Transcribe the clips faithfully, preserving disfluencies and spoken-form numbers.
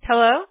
Hello?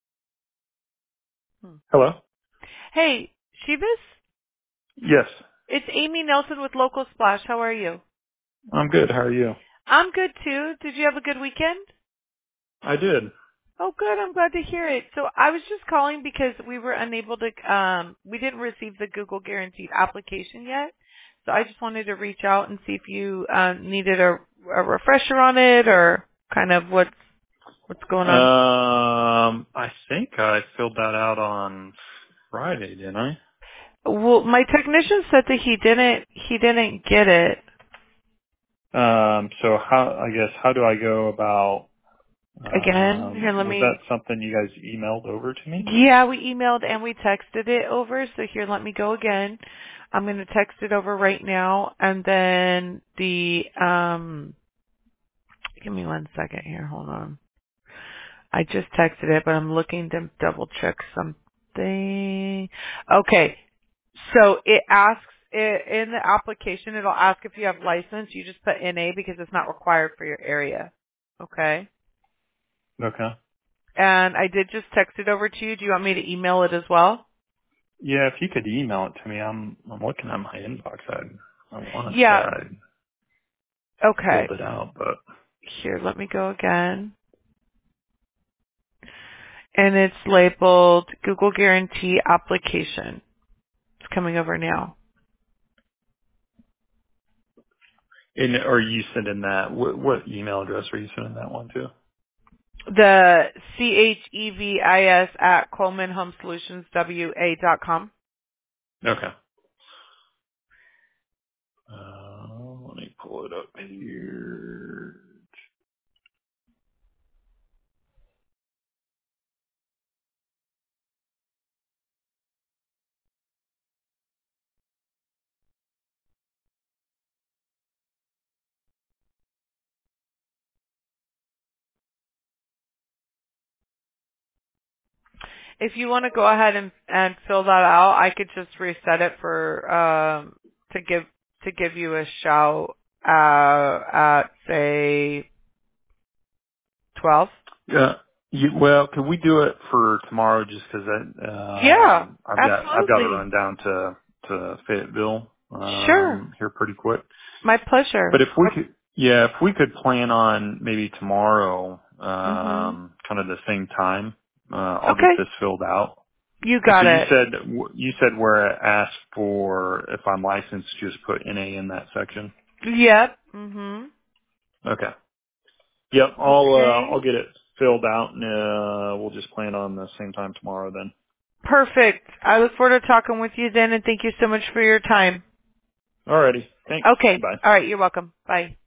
Hmm. Hello? Hey, Shivas? Yes. It's Amy Nelson with Local Splash. How are you? I'm good. How are you? I'm good too. Did you have a good weekend? I did. Oh, good. I'm glad to hear it. So I was just calling because we were unable to, um, we didn't receive the Google Guaranteed application yet. So I just wanted to reach out and see if you um, needed a, a refresher on it or kind of what's what's going on. Um, I think I filled that out on Friday, didn't I? Well, my technician said that he didn't he didn't get it. Um, so how, I guess, how do I go about, Again, here, um, let was that me. something you guys emailed over to me? Yeah, we emailed and we texted it over. So here, let me go again. I'm going to text it over right now, and then the um. Give me one second here. Hold on. I just texted it, but I'm looking to double check something. Okay, so it asks it, in the application. It'll ask if you have license. You just put N A because it's not required for your area. Okay. Okay. And I did just text it over to you. Do you want me to email it as well? Yeah, if you could email it to me, I'm, I'm looking at my inbox. I, I want to say Yeah. I Okay. filled it out, but Here, let me go again. And it's labeled Google Guarantee Application. It's coming over now. in, are you sending that, what, what email address are you sending that one to? The C H E V I S at Coleman Home Solutions W A dot com. Okay. Uh, let me pull it up here. If you want to go ahead and, and fill that out, I could just reset it for um to give to give you a shout uh at say twelve. Yeah. You, well, could we do it for tomorrow? Just because Yeah, um, I've got I've got to absolutely. run down to to Fayetteville Sure. um, here pretty quick. My But pleasure. if we could, yeah, if we could plan on maybe tomorrow, Mhm. um, kind of the same time, uh, I'll get Okay. this filled out. You And got so you it. said you said where it asks for if I'm licensed, just put N A in that section. Yep. Mhm. Okay. Yep, I'll uh, I'll Okay. get it filled out, and uh, we'll just plan on the same time tomorrow then. Perfect. I look forward to talking with you then, and thank you so much for your time. Alrighty, thanks. Okay. Bye. All right. You're welcome. Bye.